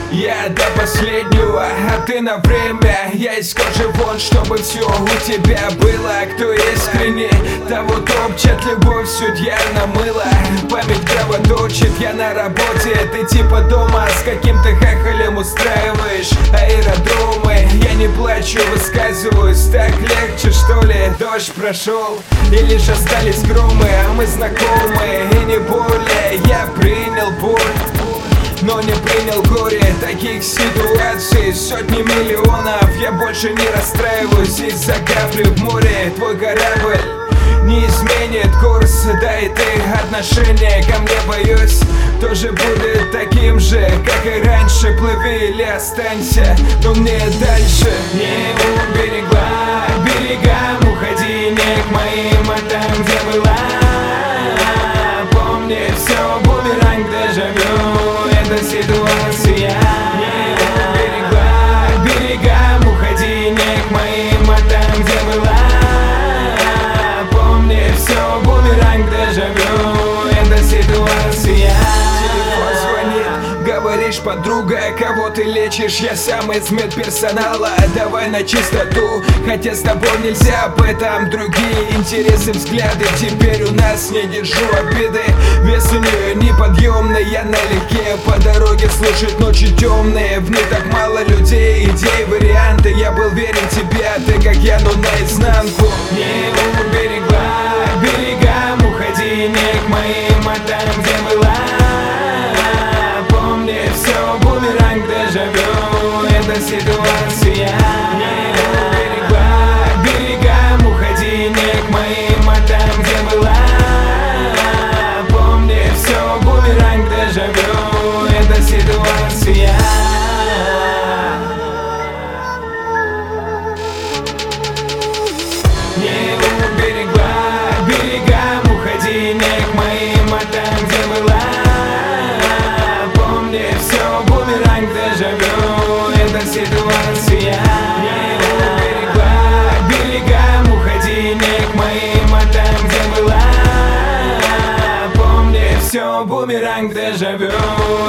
Я до последнего, а ты на время. Я из кожи вон, чтобы все у тебя было. Кто искренне, того топчет. Любовь судья намыла. Память кровоточит, я на работе. Ты типа дома с каким-то хахалем устраиваешь аэродромы. Я не плачу, высказываюсь. Так легче, что ли? Дождь прошел и лишь остались громы. А мы знакомы и не более. Я принял боль, но не принял горе. Таких ситуаций сотни миллионов. Я больше не расстраиваюсь из-за капли в море. Твой корабль не изменит курс. Да и ты отношение ко мне, боюсь, тоже будет таким же, как и раньше. Плыви или останься, но мне дальше. Не у берегам уходи, не к моим, а там, где была. Помни, все бумеранг, дежавю. Эта ситуация. Не у берегам уходи, не к моим, а там, где была. Помни, все бумеранг, дежавю. Эта ситуация. Телефон звонит, говоришь, подруга, кого ты лечишь? Я сам из медперсонала, давай на чистоту. Хотя с тобой нельзя об этом. Другие интересы, взгляды. Теперь у нас не держу обиды. Вес у нее неподъемный, я налегке. По дороге слушать ночи темные. В ней так мало людей, идей, варианты. Я был верен тебе, а ты как я, но наизнанку. Не у берегам уходи, не к моим, а там, где была. Помни, все бумеранг, дежавю. Это ситуация. Не у берегам уходи, не к моим, а там, где была. Помни, все бумеранг, дежавю. Это ситуация. Не у берегам уходи, не к моим, а там, где была. Помни, все бумеранг, дежавю. Это ситуация. Не у берегам уходи, не к моим, а там, где была. Помни, все бумеранг, дежавю.